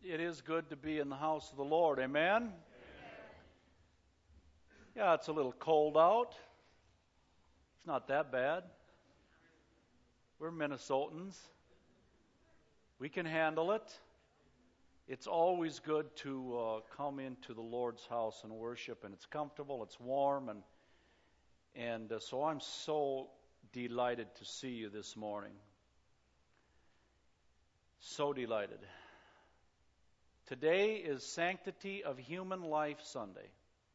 It is good to be in the house of the Lord. Amen? Yeah, it's a little cold out. It's not that bad. We're Minnesotans. We can handle it. It's always good to come into the Lord's house and worship, and it's comfortable, it's warm, and so I'm so delighted to see you this morning. So delighted. Today is Sanctity of Human Life Sunday.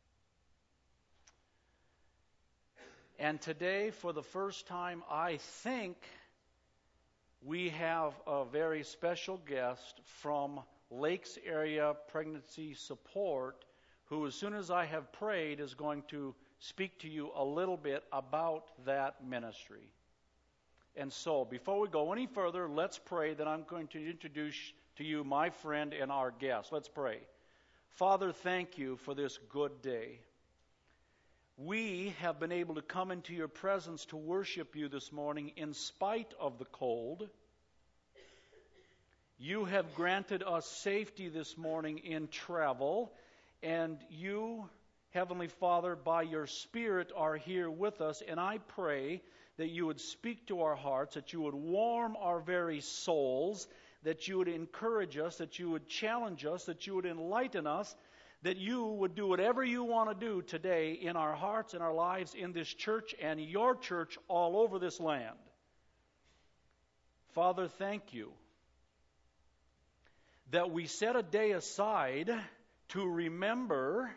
And today, for the first time, I think we have a very special guest from Lakes Area Pregnancy Support, who, as soon as I have prayed, is going to speak to you a little bit about that ministry. And so, before we go any further, let's pray. Then I'm going to introduce to you my friend and our guest. Let's pray. Father, thank you for this good day. We have been able to come into your presence to worship you this morning in spite of the cold. You have granted us safety this morning in travel, and you, Heavenly Father, by your Spirit are here with us, and I pray that you would speak to our hearts, that you would warm our very souls, that you would encourage us, that you would challenge us, that you would enlighten us, that you would do whatever you want to do today in our hearts and our lives in this church and your church all over this land. Father, thank you that we set a day aside to remember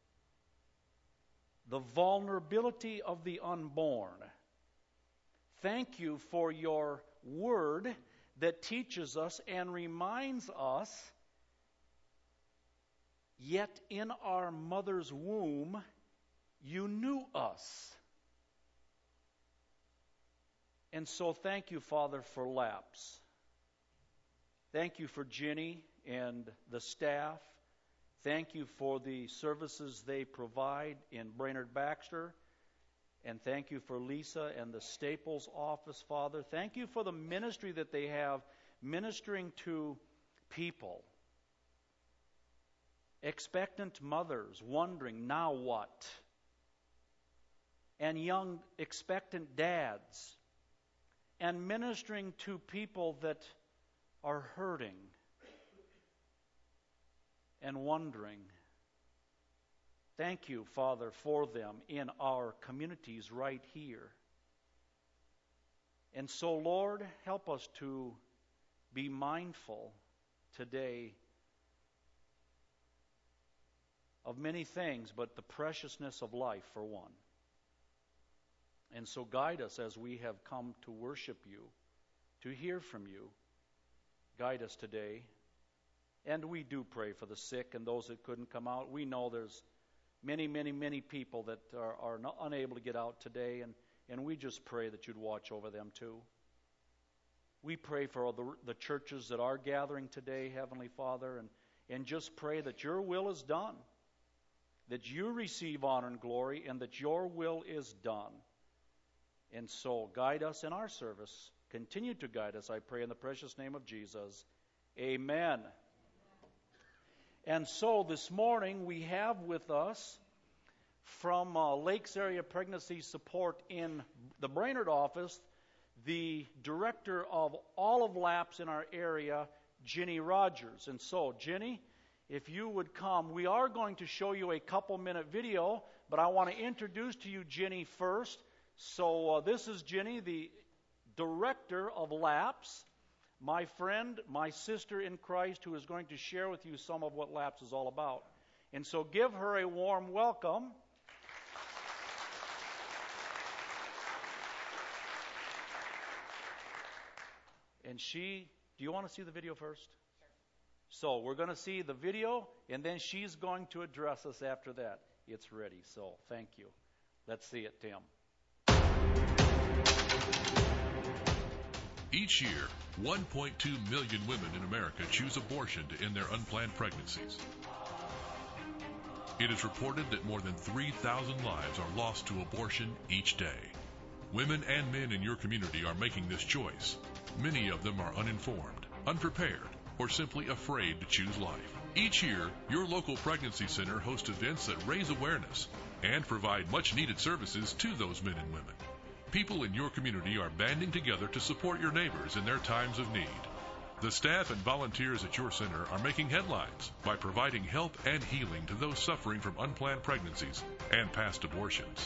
the vulnerability of the unborn. Thank you for your word that teaches us and reminds us, yet in our mother's womb, you knew us. And so thank you, Father, for LAPS. Thank you for Ginny and the staff. Thank you for the services they provide in Brainerd Baxter. And thank you for Lisa and the Staples office, Father. Thank you for the ministry that they have, ministering to people. Expectant mothers wondering, now what? And young expectant dads. And ministering to people that are hurting and wondering. Thank you, Father, for them in our communities right here. And so, Lord, help us to be mindful today of many things, but the preciousness of life for one. And so guide us as we have come to worship you, to hear from you. Guide us today. And we do pray for the sick and those that couldn't come out. We know there's many people that are not unable to get out today, and we just pray that you'd watch over them too. We pray for all the churches that are gathering today, Heavenly Father, and just pray that your will is done, that you receive honor and glory, and that your will is done. And so guide us in our service. Continue to guide us, I pray, in the precious name of Jesus. Amen. And so this morning we have with us from Lakes Area Pregnancy Support in the Brainerd office, the director of all of LAPS in our area, Ginny Rogers. And so, Ginny, if you would come, we are going to show you a couple-minute video, but I want to introduce to you Ginny first. So this is Ginny, the director of LAPS, my friend, my sister in Christ, who is going to share with you some of what LAPS is all about. And so give her a warm welcome. And do you want to see the video first? Sure. So we're going to see the video, and then she's going to address us after that. It's ready, so thank you. Let's see it, Tim. Each year, 1.2 million women in America choose abortion to end their unplanned pregnancies. It is reported that more than 3,000 lives are lost to abortion each day. Women and men in your community are making this choice. Many of them are uninformed, unprepared, or simply afraid to choose life. Each year, your local pregnancy center hosts events that raise awareness and provide much-needed services to those men and women. People in your community are banding together to support your neighbors in their times of need. The staff and volunteers at your center are making headlines by providing help and healing to those suffering from unplanned pregnancies and past abortions.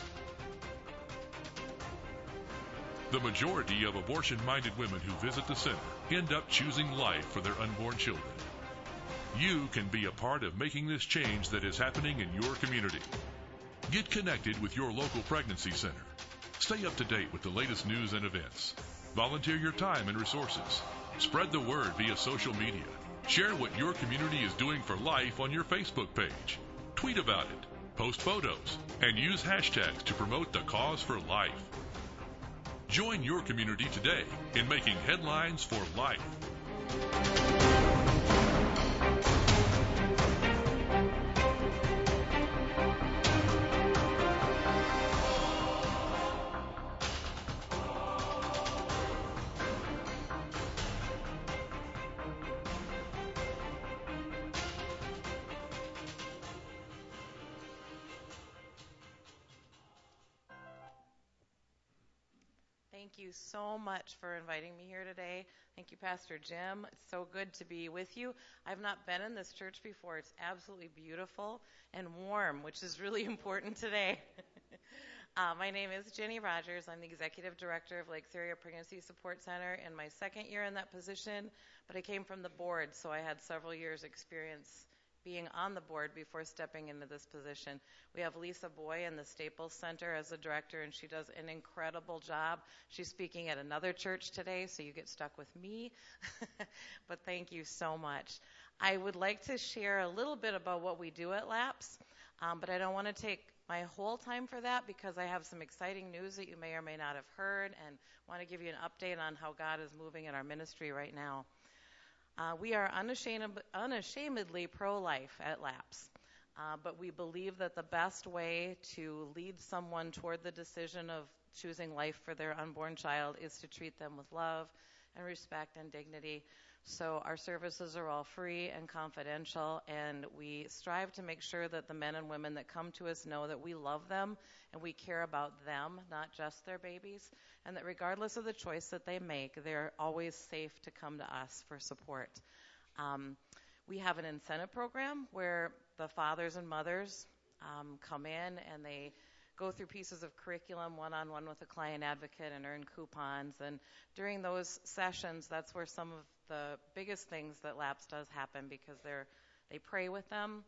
The majority of abortion-minded women who visit the center end up choosing life for their unborn children. You can be a part of making this change that is happening in your community. Get connected with your local pregnancy center. Stay up to date with the latest news and events. Volunteer your time and resources. Spread the word via social media. Share what your community is doing for life on your Facebook page. Tweet about it, post photos, and use hashtags to promote the cause for life. Join your community today in making headlines for life. Thank you so much for inviting me here today. Thank you, Pastor Jim. It's so good to be with you. I've not been in this church before. It's absolutely beautiful and warm, which is really important today. My name is Jenny Rogers. I'm the Executive Director of Lakes Area Pregnancy Support Center in my second year in that position, but I came from the board, so I had several years' experience being on the board before stepping into this position. We have Lisa Boy in the Staples Center as the director, and she does an incredible job. She's speaking at another church today, so you get stuck with me. But thank you so much. I would like to share a little bit about what we do at LAPS, but I don't want to take my whole time for that because I have some exciting news that you may or may not have heard and want to give you an update on how God is moving in our ministry right now. We are unashamedly pro-life at LAPS, but we believe that the best way to lead someone toward the decision of choosing life for their unborn child is to treat them with love and respect and dignity. So our services are all free and confidential, and we strive to make sure that the men and women that come to us know that we love them and we care about them, not just their babies, and that regardless of the choice that they make, they're always safe to come to us for support. We have an incentive program where the fathers and mothers come in and they go through pieces of curriculum one-on-one with a client advocate and earn coupons. And during those sessions, that's where some of the biggest things that LAPS does happen because they pray with them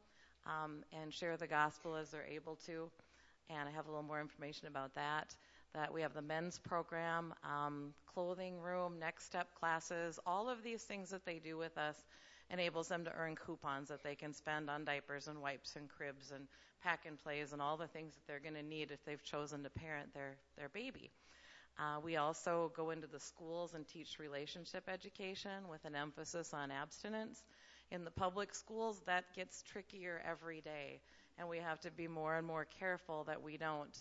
and share the gospel as they're able to. And I have a little more information about that. That we have the men's program, clothing room, next step classes, all of these things that they do with us enables them to earn coupons that they can spend on diapers and wipes and cribs and pack and plays and all the things that they're going to need if they've chosen to parent their baby. We also go into the schools and teach relationship education with an emphasis on abstinence. In the public schools, that gets trickier every day, and we have to be more and more careful that we don't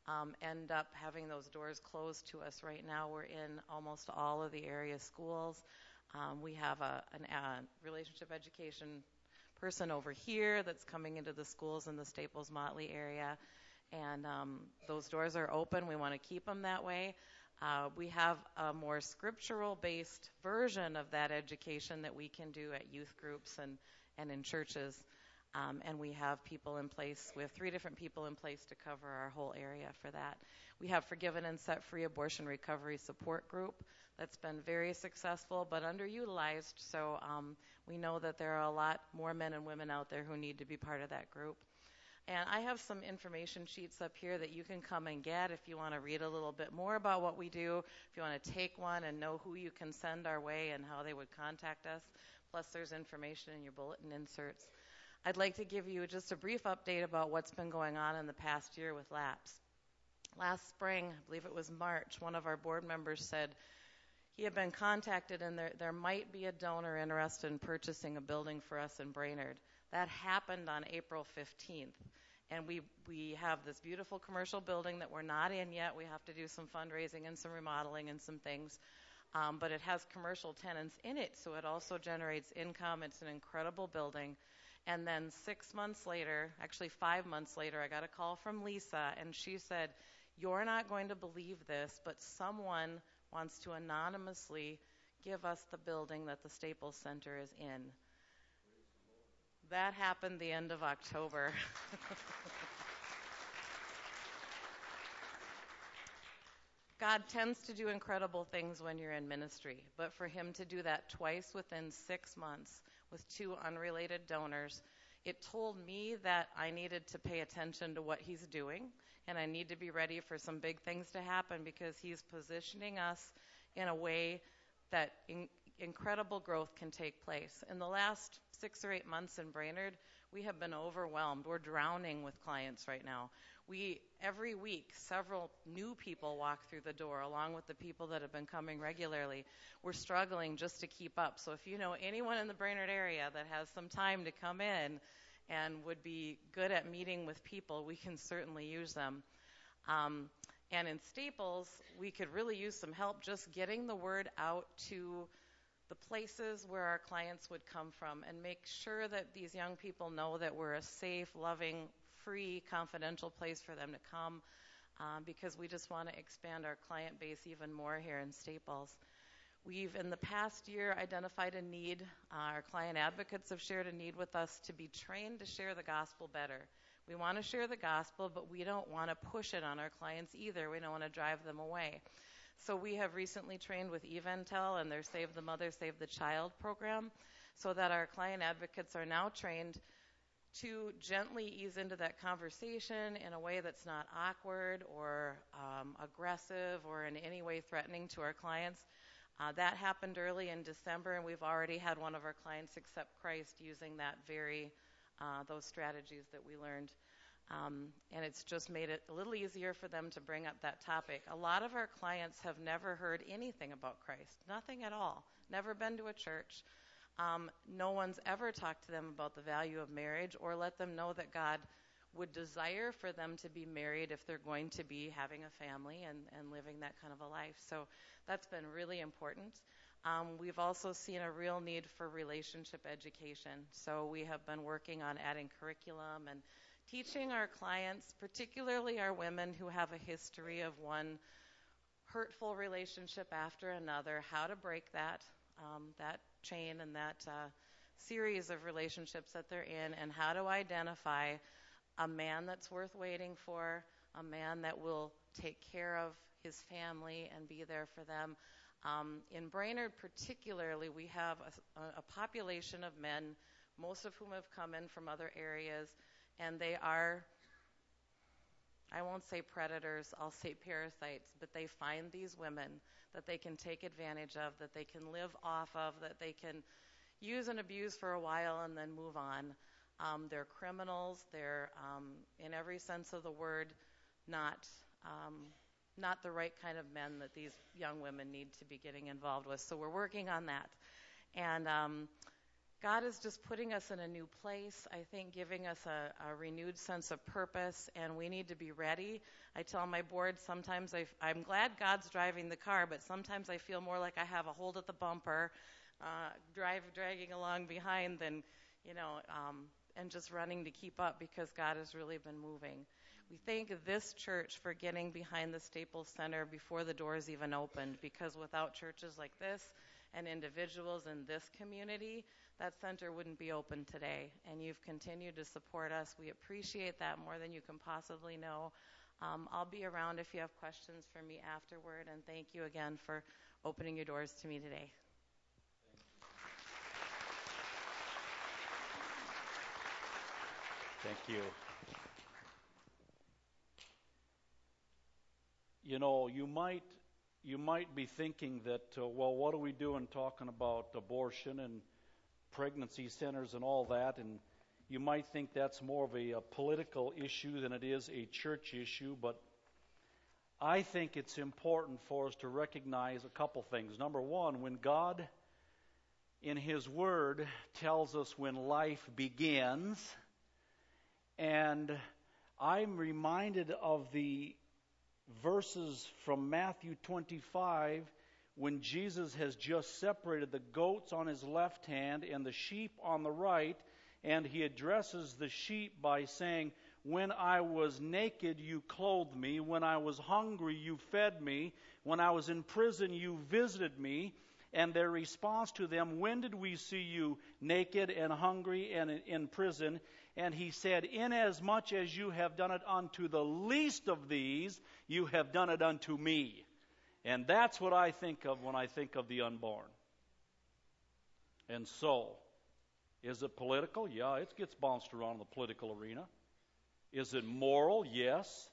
end up having those doors closed to us. Right now, we're in almost all of the area schools. We have a relationship education person over here that's coming into the schools in the Staples-Motley area, and those doors are open. We want to keep them that way. We have a more scriptural-based version of that education that we can do at youth groups and in churches. And we have people in place. We have 3 different people in place to cover our whole area for that. We have Forgiven and Set Free Abortion Recovery Support Group that's been very successful but underutilized. So we know that there are a lot more men and women out there who need to be part of that group. And I have some information sheets up here that you can come and get if you want to read a little bit more about what we do, if you want to take one and know who you can send our way and how they would contact us. Plus there's information in your bulletin inserts. I'd like to give you just a brief update about what's been going on in the past year with LAPS. Last spring, I believe it was March, one of our board members said he had been contacted and there might be a donor interested in purchasing a building for us in Brainerd. That happened on April 15th. And we have this beautiful commercial building that we're not in yet. We have to do some fundraising and some remodeling and some things. but it has commercial tenants in it, so it also generates income. It's an incredible building. And then 6 months later, actually 5 months later, I got a call from Lisa, and she said, "You're not going to believe this, but someone wants to anonymously give us the building that the Staples Center is in." That happened the end of October. God tends to do incredible things when you're in ministry, but for him to do that twice within 6 months with two unrelated donors, it told me that I needed to pay attention to what he's doing, and I need to be ready for some big things to happen because he's positioning us in a way that incredible growth can take place. In the last 6 or 8 months in Brainerd, we have been overwhelmed. We're drowning with clients right now. Every week, several new people walk through the door along with the people that have been coming regularly. We're struggling just to keep up. So if you know anyone in the Brainerd area that has some time to come in and would be good at meeting with people, we can certainly use them. And in Staples, we could really use some help just getting the word out to the places where our clients would come from and make sure that these young people know that we're a safe, loving, free, confidential place for them to come, because we just want to expand our client base even more here in Staples. We've, in the past year, identified a need. Our client advocates have shared a need with us to be trained to share the gospel better. We want to share the gospel, but we don't want to push it on our clients either. We don't want to drive them away. So we have recently trained with Eventel and their Save the Mother, Save the Child program, so that our client advocates are now trained to gently ease into that conversation in a way that's not awkward or aggressive or in any way threatening to our clients. That happened early in December, and we've already had one of our clients accept Christ using those strategies that we learned. And it's just made it a little easier for them to bring up that topic. A lot of our clients have never heard anything about Christ, nothing at all, never been to a church. No one's ever talked to them about the value of marriage or let them know that God would desire for them to be married if they're going to be having a family and living that kind of a life. So that's been really important. We've also seen a real need for relationship education. So we have been working on adding curriculum and teaching our clients, particularly our women who have a history of one hurtful relationship after another, how to break that chain and that series of relationships that they're in, and how to identify a man that's worth waiting for, a man that will take care of his family and be there for them. In Brainerd particularly, we have a population of men, most of whom have come in from other areas, and they are, I won't say predators, I'll say parasites, but they find these women that they can take advantage of, that they can live off of, that they can use and abuse for a while and then move on. They're criminals. They're, in every sense of the word, not the right kind of men that these young women need to be getting involved with. So we're working on that. And God is just putting us in a new place, I think, giving us a renewed sense of purpose, and we need to be ready. I tell my board sometimes I'm glad God's driving the car, but sometimes I feel more like I have a hold at the bumper, dragging along behind than, and just running to keep up, because God has really been moving. We thank this church for getting behind the Staples Center before the doors even opened, because without churches like this and individuals in this community, that center wouldn't be open today. And you've continued to support us. We appreciate that more than you can possibly know. I'll be around if you have questions for me afterward, and thank you again for opening your doors to me today. Thank you. You might be thinking that, well, what are we doing talking about abortion and pregnancy centers and all that? And you might think that's more of a political issue than it is a church issue. But I think it's important for us to recognize a couple things. Number one, when God in His Word tells us when life begins, and I'm reminded of the verses from Matthew 25 when Jesus has just separated the goats on his left hand and the sheep on the right, and he addresses the sheep by saying, when I was naked, you clothed me. When I was hungry, you fed me. When I was in prison, you visited me. And their response to them, when did we see you naked and hungry and in prison? And he said, inasmuch as you have done it unto the least of these, you have done it unto me. And that's what I think of when I think of the unborn. And so, is it political? Yeah, it gets bounced around in the political arena. Is it moral? Yes.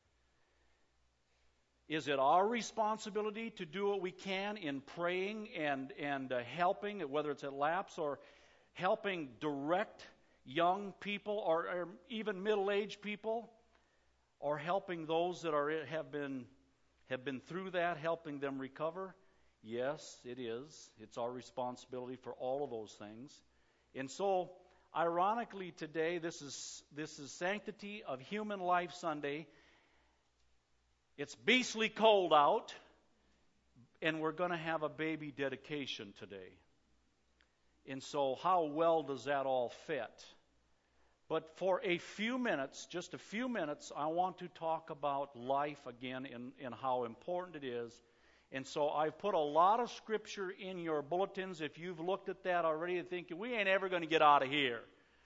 Is it our responsibility to do what we can in praying and helping, whether it's at LAPS or helping direct young people or even middle-aged people, or helping those that have been through that, helping them recover? Yes, it is. It's our responsibility for all of those things. And so, ironically, today, this is Sanctity of Human Life Sunday. It's beastly cold out, and we're going to have a baby dedication today. And so how well does that all fit? But for a few minutes, just a few minutes, I want to talk about life again and how important it is. And so I've put a lot of scripture in your bulletins. If you've looked at that already and thinking, we ain't ever going to get out of here.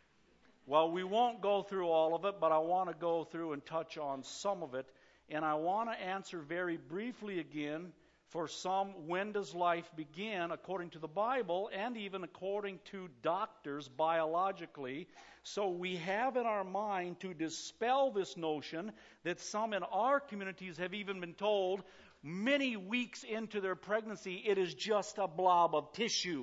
Well, we won't go through all of it, but I want to go through and touch on some of it. And I want to answer very briefly again, for some, when does life begin according to the Bible and even according to doctors biologically? So we have in our mind to dispel this notion that some in our communities have even been told many weeks into their pregnancy it is just a blob of tissue.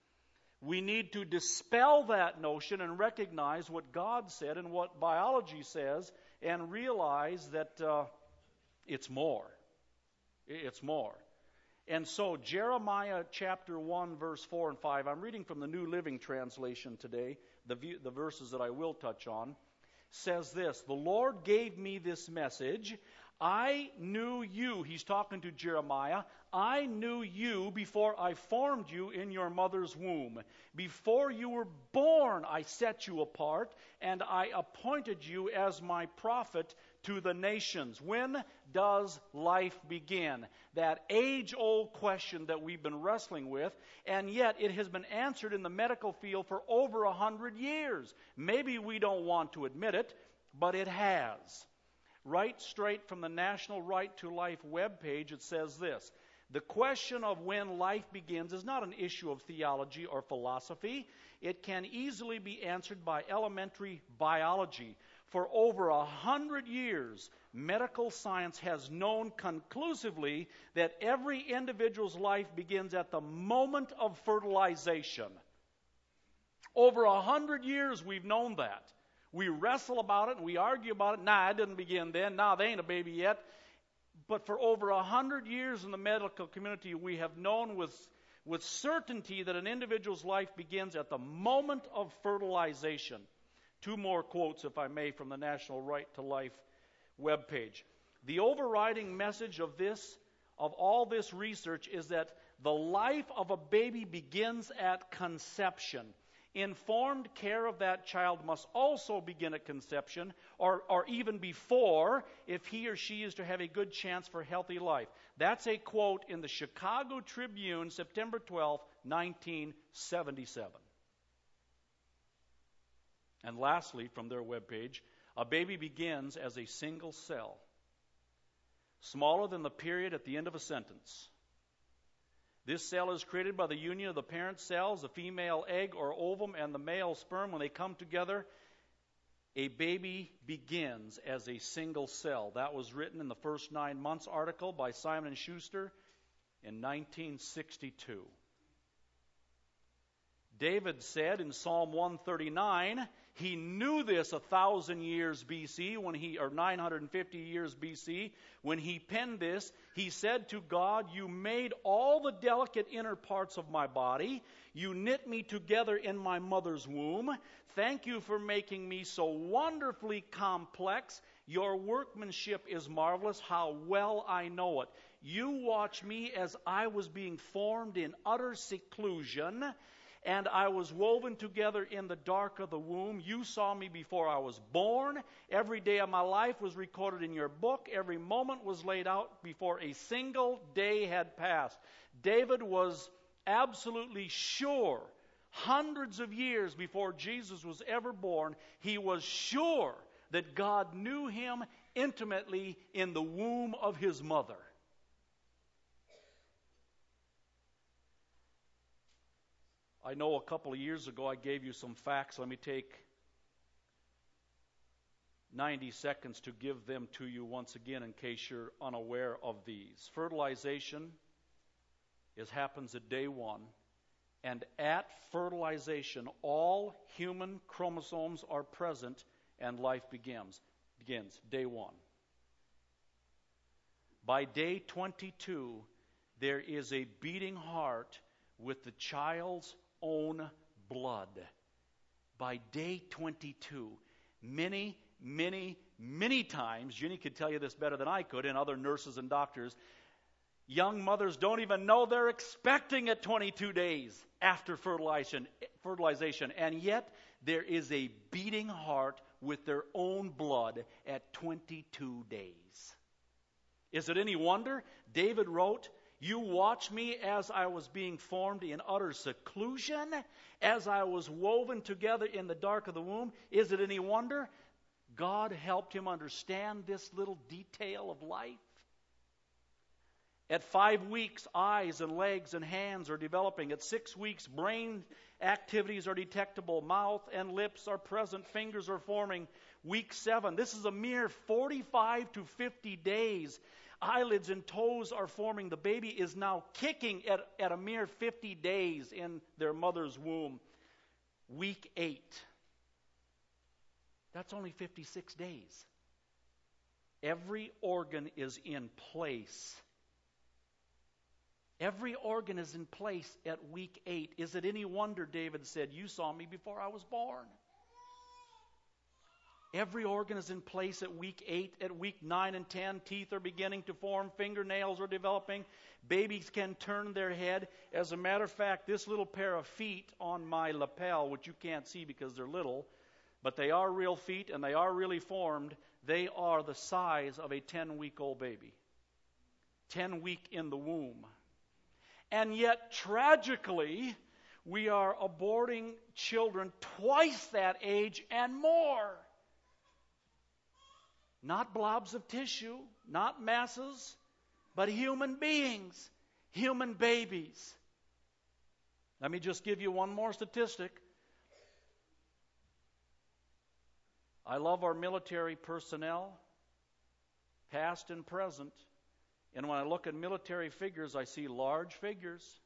We need to dispel that notion and recognize what God said and what biology says and realize that it's more. It's more. And so Jeremiah chapter 1, verse 4 and 5, I'm reading from the New Living Translation today, the verses that I will touch on, says this, the Lord gave me this message, I knew you, he's talking to Jeremiah, I knew you before I formed you in your mother's womb. Before you were born, I set you apart, and I appointed you as my prophet to the nations. When does life begin? That age-old question that we've been wrestling with, and yet it has been answered in the medical field for over 100 years. Maybe we don't want to admit it, but it has. Right straight from the National Right to Life webpage, it says this, the question of when life begins is not an issue of theology or philosophy. It can easily be answered by elementary biology. For over 100 years, medical science has known conclusively that every individual's life begins at the moment of fertilization. Over 100 years we've known that. We wrestle about it and we argue about it. Nah, it didn't begin then. Nah, they ain't a baby yet. But for over 100 years in the medical community, we have known with certainty that an individual's life begins at the moment of fertilization. Two more quotes, if I may, from the National Right to Life webpage. The overriding message of all this research is that the life of a baby begins at conception. Informed care of that child must also begin at conception, or even before, if he or she is to have a good chance for healthy life. That's a quote in the Chicago Tribune, September 12, 1977. And lastly, from their webpage, a baby begins as a single cell, smaller than the period at the end of a sentence. This cell is created by the union of the parent cells, the female egg or ovum, and the male sperm. When they come together, a baby begins as a single cell. That was written in the First 9 Months article by Simon & Schuster in 1962. David said in Psalm 139, he knew this 1,000 years BC, or 950 years BC, when he penned this. He said to God, you made all the delicate inner parts of my body. You knit me together in my mother's womb. Thank you for making me so wonderfully complex. Your workmanship is marvelous. How well I know it. You watched me as I was being formed in utter seclusion, and I was woven together in the dark of the womb. You saw me before I was born. Every day of my life was recorded in your book. Every moment was laid out before a single day had passed. David was absolutely sure, hundreds of years before Jesus was ever born, he was sure that God knew him intimately in the womb of his mother. I know a couple of years ago I gave you some facts. Let me take 90 seconds to give them to you once again in case you're unaware of these. Fertilization happens at day 1. And at fertilization, all human chromosomes are present and life begins. Day 1. By day 22, there is a beating heart with the child's own blood. By day 22, many times, Ginny could tell you this better than I could, and other nurses and doctors, young mothers don't even know they're expecting at 22 days after fertilization, and yet there is a beating heart with their own blood at 22 days. Is it any wonder? David wrote, "You watched me as I was being formed in utter seclusion, as I was woven together in the dark of the womb." Is it any wonder? God helped him understand this little detail of life. At 5 weeks, eyes and legs and hands are developing. At 6 weeks, brain activities are detectable. Mouth and lips are present. Fingers are forming. Week 7, this is a mere 45 to 50 days. Eyelids and toes are forming. The baby is now kicking at a mere 50 days in their mother's womb. Week 8, that's only 56 days. Every organ is in place. Every organ is in place at week 8. Is it any wonder David said, "You saw me before I was born"? Every organ is in place at week 8. At week 9 and 10, teeth are beginning to form. Fingernails are developing. Babies can turn their head. As a matter of fact, this little pair of feet on my lapel, which you can't see because they're little, but they are real feet and they are really formed. They are the size of a 10-week-old baby. 10 week in the womb. And yet, tragically, we are aborting children twice that age and more. Not blobs of tissue, not masses, but human beings, human babies. Let me just give you one more statistic. I love our military personnel, past and present. And when I look at military figures, I see large figures.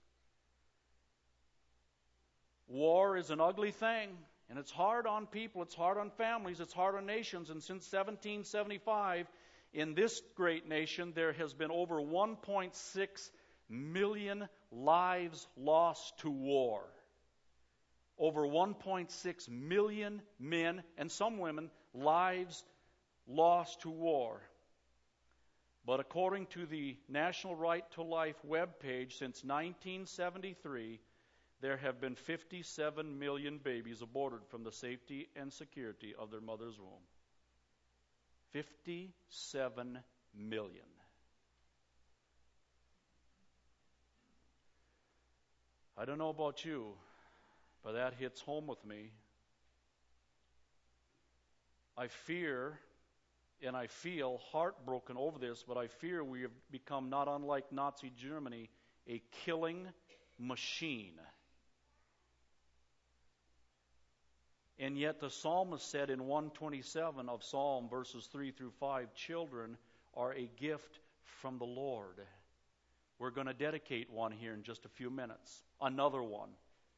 War is an ugly thing, and it's hard on people, it's hard on families, it's hard on nations. And since 1775, in this great nation, there has been over 1.6 million lives lost to war. Over 1.6 million men, and some women, lives lost to war. But according to the National Right to Life webpage, since 1973, there have been 57 million babies aborted from the safety and security of their mother's womb. 57 million. I don't know about you, but that hits home with me. I fear and I feel heartbroken over this, but I fear we have become, not unlike Nazi Germany, a killing machine. And yet the psalmist said in 127 of Psalm, verses 3 through 5, children are a gift from the Lord. We're going to dedicate one here in just a few minutes. Another one.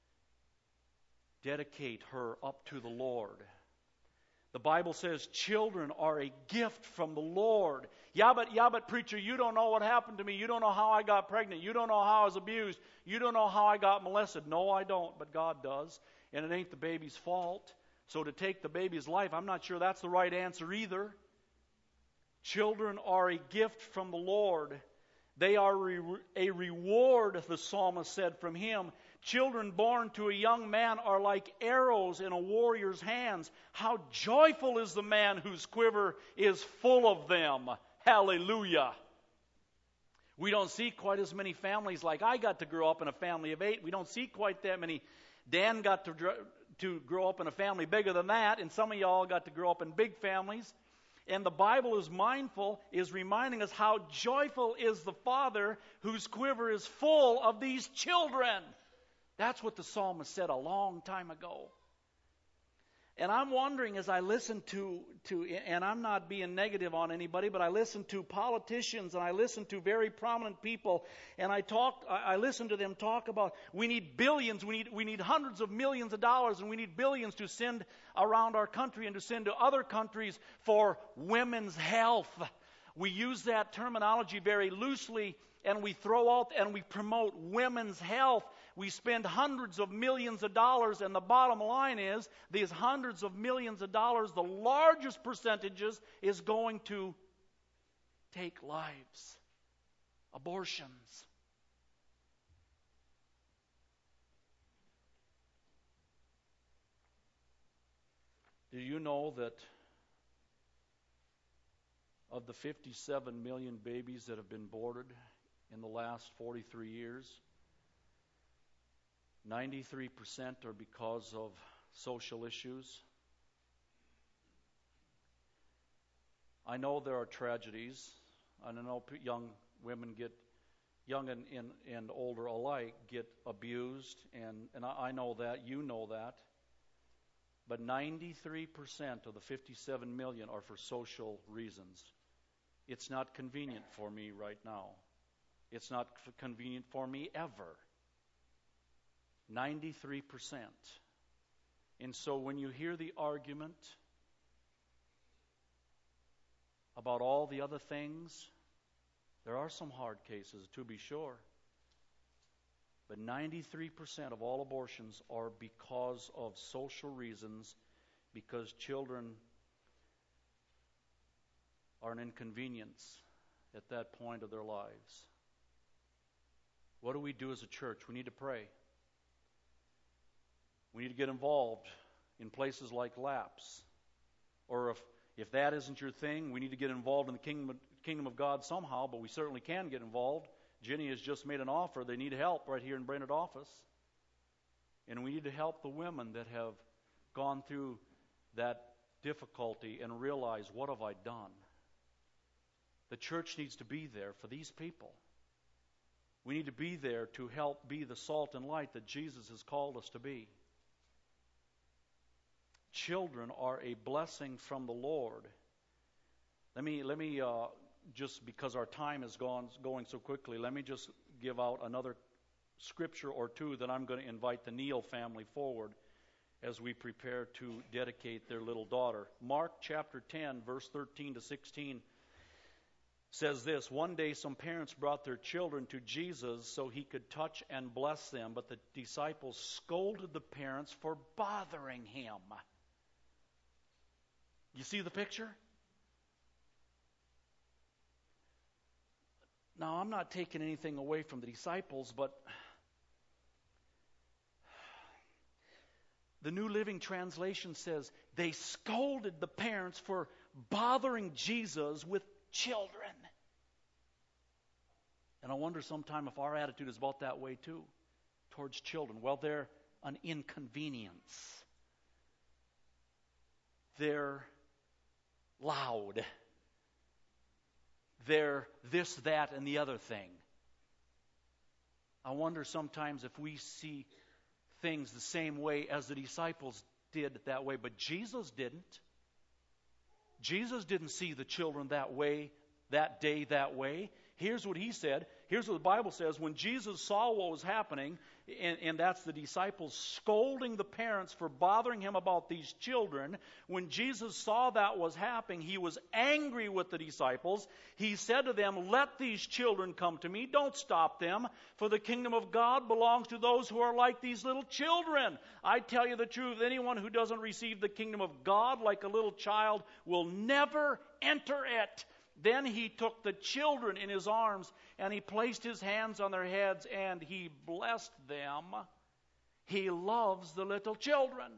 Dedicate her up to the Lord. The Bible says children are a gift from the Lord. Yeah, but preacher, you don't know what happened to me. You don't know how I got pregnant. You don't know how I was abused. You don't know how I got molested. No, I don't, but God does. And it ain't the baby's fault. So to take the baby's life, I'm not sure that's the right answer either. Children are a gift from the Lord. They are a reward, the psalmist said, from him. Children born to a young man are like arrows in a warrior's hands. How joyful is the man whose quiver is full of them. Hallelujah. We don't see quite as many families like I got to grow up in a family of 8. We don't see quite that many. Dan got to grow up in a family bigger than that, and some of y'all got to grow up in big families. And the Bible is reminding us how joyful is the father whose quiver is full of these children. That's what the psalmist said a long time ago. And I'm wondering as I listen to, and I'm not being negative on anybody, but I listen to politicians and I listen to very prominent people, and I listen to them talk about we need billions, we need hundreds of millions of dollars, and we need billions to send around our country and to send to other countries for women's health. We use that terminology very loosely, and we throw out and we promote women's health. We spend hundreds of millions of dollars, and the bottom line is these hundreds of millions of dollars, the largest percentages is going to take lives, abortions. Do you know that of the 57 million babies that have been aborted in the last 43 years, 93% are because of social issues? I know there are tragedies, and I know young women young and older alike, get abused, and I know that, you know that. But 93% of the 57 million are for social reasons. It's not convenient for me right now. It's not convenient for me ever. 93%. And so when you hear the argument about all the other things, there are some hard cases, to be sure. But 93% of all abortions are because of social reasons, because children are an inconvenience at that point of their lives. What do we do as a church? We need to pray. We need to get involved in places like LAPS. Or if that isn't your thing, we need to get involved in the kingdom of God somehow, but we certainly can get involved. Jenny has just made an offer. They need help right here in Brainerd office. And we need to help the women that have gone through that difficulty and realize, what have I done? The church needs to be there for these people. We need to be there to help be the salt and light that Jesus has called us to be. Children are a blessing from the Lord. Let me just because our time is going so quickly, let me just give out another scripture or two that I'm going to invite the Neal family forward as we prepare to dedicate their little daughter. Mark chapter 10, verse 13 to 16 says this: One day some parents brought their children to Jesus so he could touch and bless them, but the disciples scolded the parents for bothering him. You see the picture? Now, I'm not taking anything away from the disciples, but the New Living Translation says they scolded the parents for bothering Jesus with children. And I wonder sometime if our attitude is about that way too, towards children. Well, they're an inconvenience. They're loud. They're this, that, and the other thing. I wonder sometimes if we see things the same way as the disciples did that way, but Jesus didn't. Jesus didn't see the children that way, that day that way. Here's what he said. Here's what the Bible says. When Jesus saw what was happening, and that's the disciples scolding the parents for bothering him about these children, when Jesus saw that was happening, he was angry with the disciples. He said to them, "Let these children come to me. Don't stop them, for the kingdom of God belongs to those who are like these little children. I tell you the truth, anyone who doesn't receive the kingdom of God like a little child will never enter it." Then he took the children in his arms, and he placed his hands on their heads, and he blessed them. He loves the little children.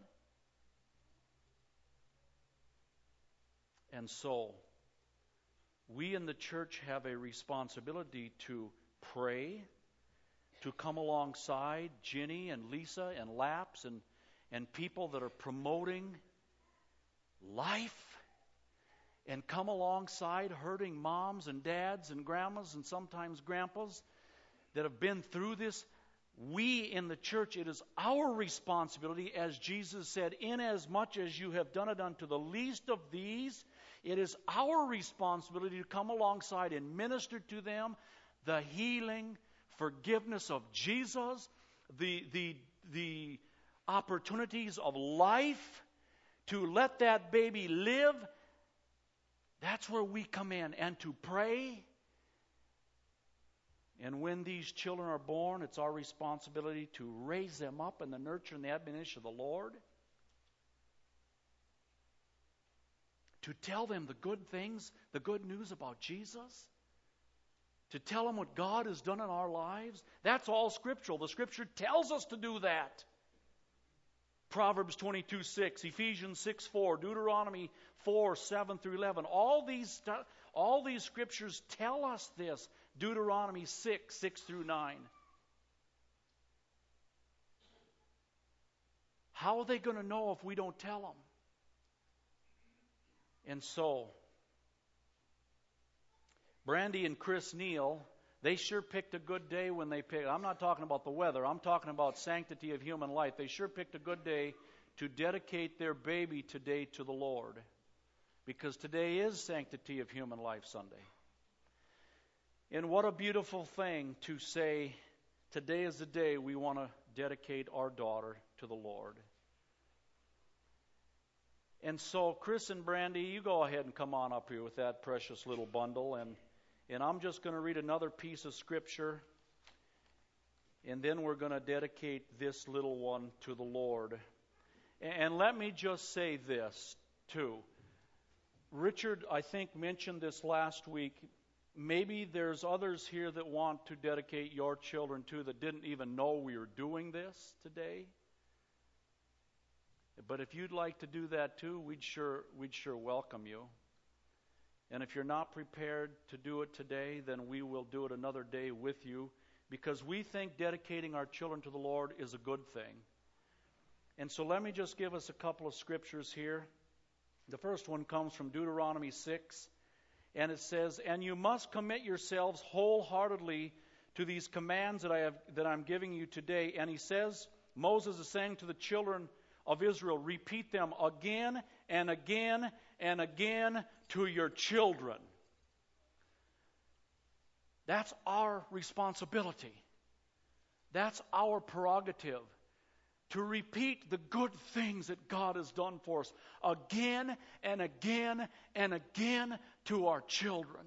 And so, we in the church have a responsibility to pray, to come alongside Ginny and Lisa and Laps and people that are promoting life, and come alongside hurting moms and dads and grandmas and sometimes grandpas that have been through this. We in the church, it is our responsibility, as Jesus said, inasmuch as you have done it unto the least of these, it is our responsibility to come alongside and minister to them the healing, forgiveness of Jesus, the opportunities of life, to let that baby live. That's where we come in, and to pray. And when these children are born, it's our responsibility to raise them up in the nurture and the admonition of the Lord. To tell them the good things, the good news about Jesus. To tell them what God has done in our lives. That's all scriptural. The Scripture tells us to do that. Proverbs 22:6, Ephesians 6:4, Deuteronomy 4:7 through 11. All these scriptures tell us this. Deuteronomy 6:6 through 9. How are they going to know if we don't tell them? And so, Brandy and Chris Neal, they sure picked a good day when they picked. I'm not talking about the weather. I'm talking about sanctity of human life. They sure picked a good day to dedicate their baby today to the Lord. Because today is Sanctity of Human Life Sunday. And what a beautiful thing to say, today is the day we want to dedicate our daughter to the Lord. And so, Chris and Brandy, you go ahead and come on up here with that precious little bundle. And I'm just going to read another piece of Scripture. And then we're going to dedicate this little one to the Lord. And let me just say this, too. Richard, I think, mentioned this last week. Maybe there's others here that want to dedicate your children to that didn't even know we were doing this today. But if you'd like to do that too, we'd sure welcome you. And if you're not prepared to do it today, then we will do it another day with you, because we think dedicating our children to the Lord is a good thing. And so let me just give us a couple of scriptures here. The first one comes from Deuteronomy 6, and it says, "And you must commit yourselves wholeheartedly to these commands that I'm giving you today." And he says, Moses is saying to the children of Israel, repeat them again and again and again to your children. That's our responsibility. That's our prerogative. To repeat the good things that God has done for us again and again and again to our children.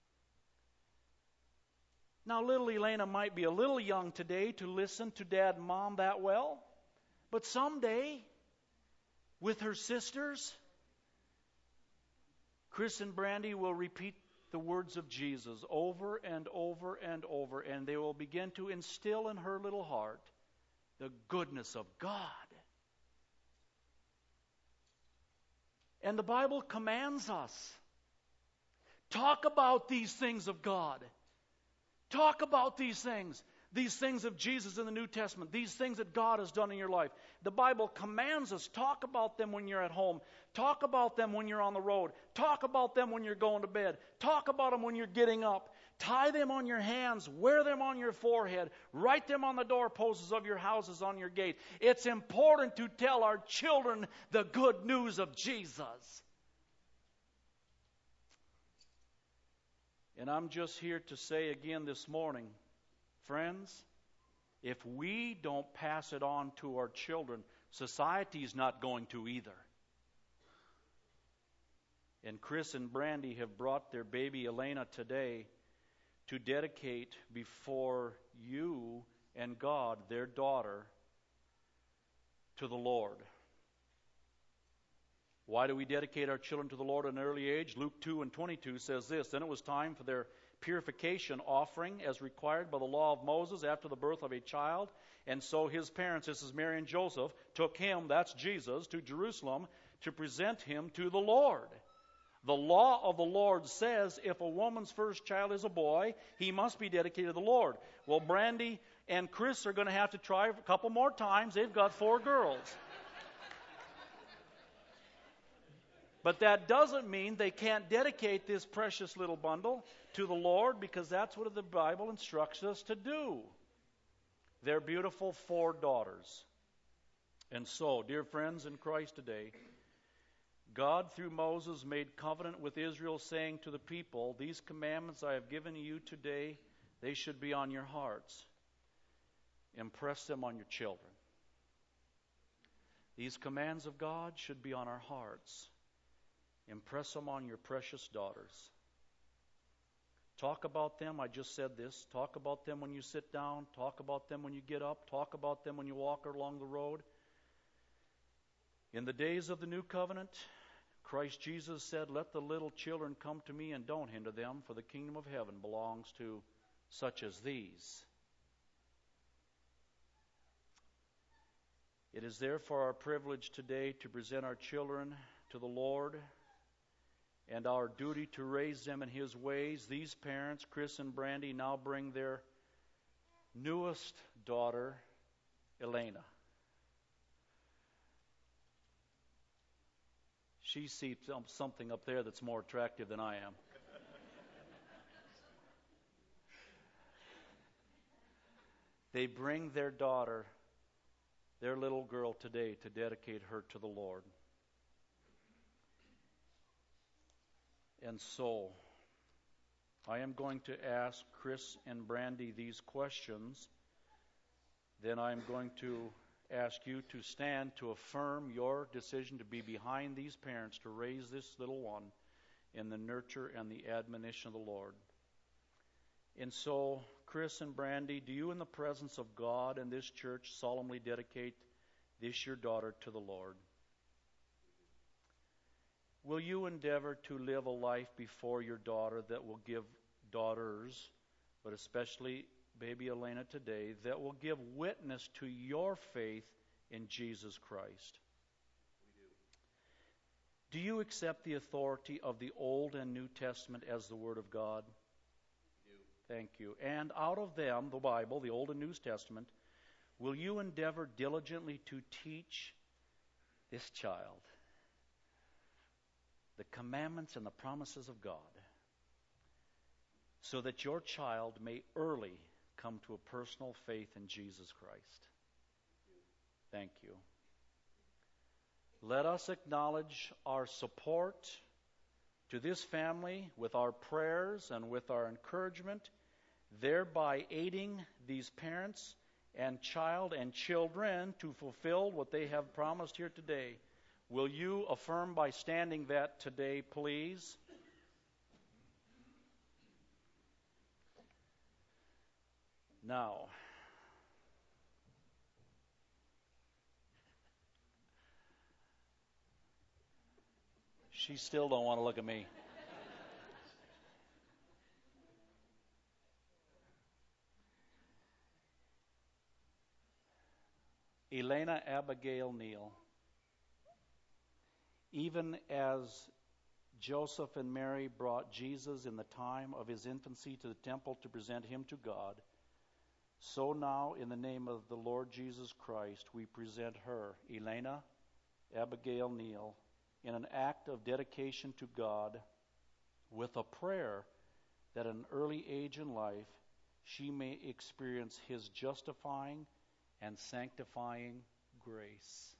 Now, little Elena might be a little young today to listen to Dad and Mom that well, but someday, with her sisters, Chris and Brandy will repeat the words of Jesus over and over and over, and they will begin to instill in her little heart the goodness of God. And the Bible commands us, talk about these things of God. Talk about these things of Jesus in the New Testament, these things that God has done in your life. The Bible commands us, talk about them when you're at home. Talk about them when you're on the road. Talk about them when you're going to bed. Talk about them when you're getting up. Tie them on your hands. Wear them on your forehead. Write them on the doorposts of your houses, on your gate. It's important to tell our children the good news of Jesus. And I'm just here to say again this morning, friends, if we don't pass it on to our children, society's not going to either. And Chris and Brandy have brought their baby Elena today to dedicate before you and God their daughter to the Lord. Why do we dedicate our children to the Lord at an early age? Luke 2:22 says this, Then it was time for their purification offering as required by the law of Moses after the birth of a child. And so his parents, this is Mary and Joseph, took him, that's Jesus, to Jerusalem to present him to the Lord. The law of the Lord says if a woman's first child is a boy, he must be dedicated to the Lord. Well, Brandy and Chris are going to have to try a couple more times. They've got 4 girls. But that doesn't mean they can't dedicate this precious little bundle to the Lord, because that's what the Bible instructs us to do. They're beautiful 4 daughters. And so, dear friends in Christ today, God through Moses made covenant with Israel, saying to the people, These commandments I have given you today, they should be on your hearts. Impress them on your children. These commands of God should be on our hearts. Impress them on your precious daughters. Talk about them. I just said this. Talk about them when you sit down. Talk about them when you get up. Talk about them when you walk along the road. In the days of the new covenant, Christ Jesus said, Let the little children come to me and don't hinder them, for the kingdom of heaven belongs to such as these. It is therefore our privilege today to present our children to the Lord, and our duty to raise them in His ways. These parents, Chris and Brandy, now bring their newest daughter, Elena. She sees something up there that's more attractive than I am. They bring their daughter, their little girl today, to dedicate her to the Lord. And so, I am going to ask Chris and Brandy these questions. Then I'm going to ask you to stand to affirm your decision to be behind these parents to raise this little one in the nurture and the admonition of the Lord. And so, Chris and Brandy, do you in the presence of God and this church solemnly dedicate this your daughter to the Lord? Will you endeavor to live a life before your daughter that will give daughters, but especially baby Elena today, that will give witness to your faith in Jesus Christ? We do. Do you accept the authority of the Old and New Testament as the Word of God? We do. Thank you. And out of them, the Bible, the Old and New Testament, will you endeavor diligently to teach this child the commandments and the promises of God, so that your child may early come to a personal faith in Jesus Christ? Thank you. Let us acknowledge our support to this family with our prayers and with our encouragement, thereby aiding these parents and child and children to fulfill what they have promised here today. Will you affirm by standing that today, please? Now, she still don't want to look at me. Elena Abigail Neal. Even as Joseph and Mary brought Jesus in the time of his infancy to the temple to present him to God, so now in the name of the Lord Jesus Christ we present her, Elena Abigail Neal, in an act of dedication to God, with a prayer that at an early age in life she may experience His justifying and sanctifying grace.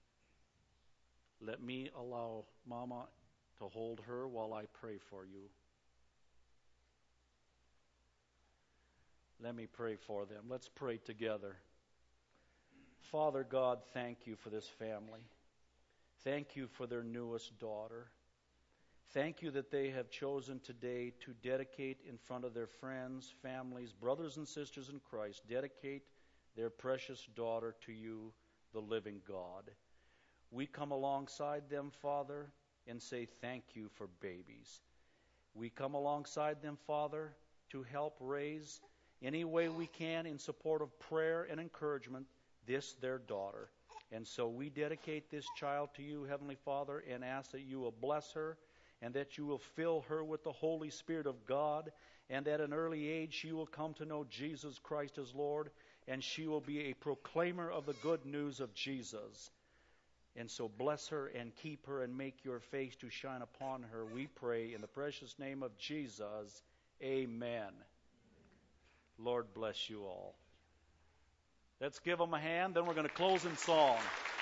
Let me allow Mama to hold her while I pray for you. Let me pray for them. Let's pray together. Father God, thank you for this family. Thank you for their newest daughter. Thank you that they have chosen today to dedicate in front of their friends, families, brothers and sisters in Christ, dedicate their precious daughter to you, the living God. We come alongside them, Father, and say thank you for babies. We come alongside them, Father, to help raise any way we can in support of prayer and encouragement this, their daughter. And so we dedicate this child to you, Heavenly Father, and ask that you will bless her and that you will fill her with the Holy Spirit of God, and that at an early age she will come to know Jesus Christ as Lord, and she will be a proclaimer of the good news of Jesus. And so bless her and keep her and make your face to shine upon her, we pray in the precious name of Jesus. Amen. Lord bless you all. Let's give them a hand, then we're going to close in song.